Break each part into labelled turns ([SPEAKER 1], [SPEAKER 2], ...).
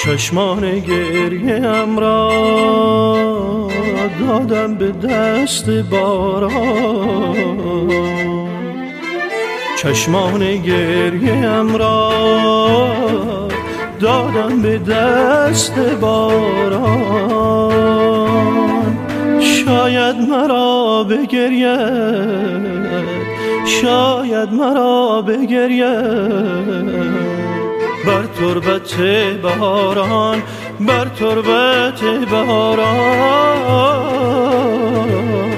[SPEAKER 1] چشمان گریم را دادم به دست باران، چشمان گریم را دادم به دست باران. شاید مرا بگرید، شاید مرا بگرید بر تربت بهاران، بر تربت بهاران.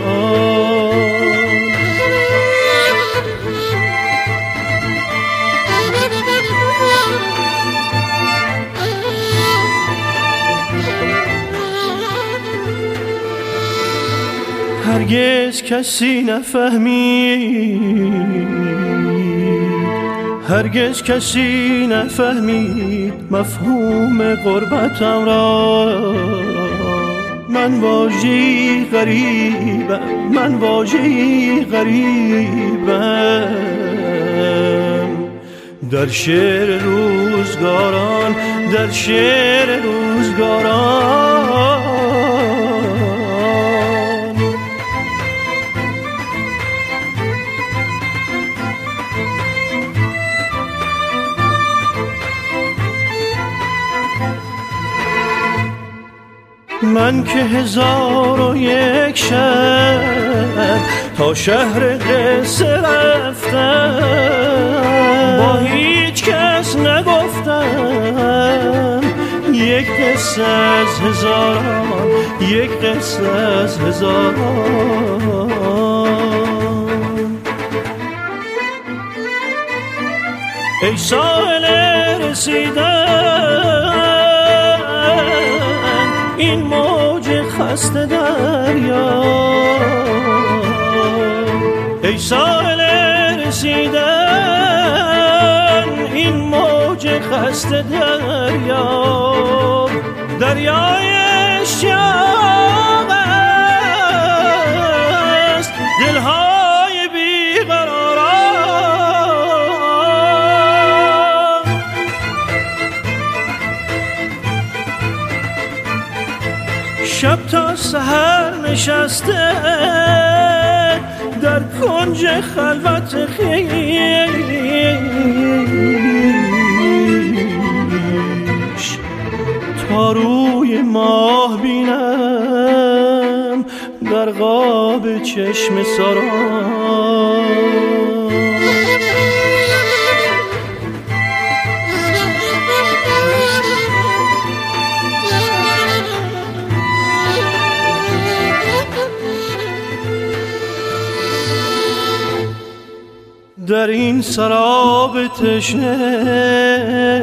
[SPEAKER 1] هرگز کسی نفهمید، هرگز کسی نفهمید مفهوم غربتم را. من واژه‌ای غریبم، من واژه‌ای غریبم در شعر روزگاران، در شعر روزگاران. من که 1001 شب تا شهر قصه رفتم، با هیچ کس نگفتم یک قصه از هزاران، یک قصه از هزاران. ای ساحل رسیدن این موج خسته دریا، ای ساحل رسیدن این موج خسته دریا، دریای اشتیاق است دلهای بیقراران. شب تا سحر نشسته در کنج خلوت خویش، تا روی ماه بینم در قاب چشم سران. در این سراب تشنه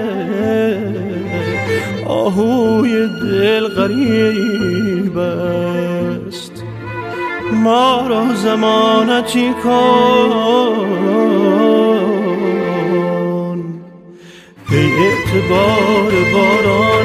[SPEAKER 1] آهوی دل غریب است، ما را ضمانتی کن ای اعتبار باران.